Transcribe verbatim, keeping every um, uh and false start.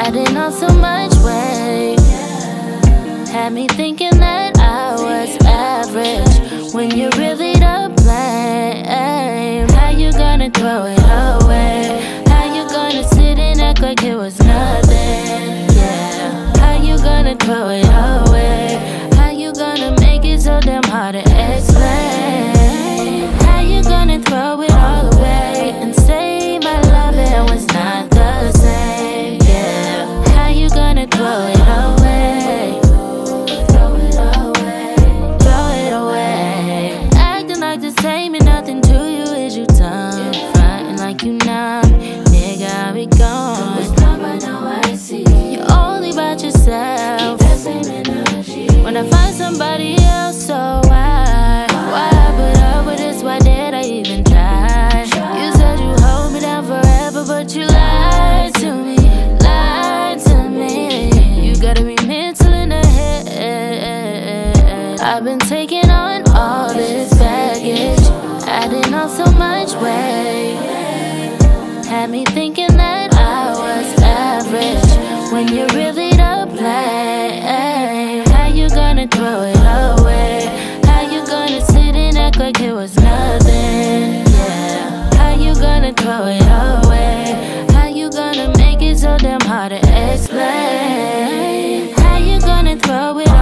adding on so much weight. Had me thinking that I was average when you're really to blame. How you gonna throw it away? How you gonna sit and act like it was nothing? Yeah. How you gonna throw it away? How you gonna make it so damn hard to explain? How you gonna throw it all away and say my loving was not the same? Yeah. How you gonna throw it away? Throw it away. Throw it away. Acting like the same and nothing to you is you dumb. Frontin' like you numb. Nigga, I be gone. But now I see you're only about yourself. When I find somebody else, so why? Why I put up with this? Why did I even try? You said you hold me down forever, but you lied to me, lied to me. You gotta be mental in the head. I've been taking on all this baggage, adding on so much weight. Had me thinking that I was average when you're really to blame. How you gonna throw it away? How you gonna sit and act like it was nothing? Yeah. How you gonna throw it away? How you gonna make it so damn hard to explain? How you gonna throw it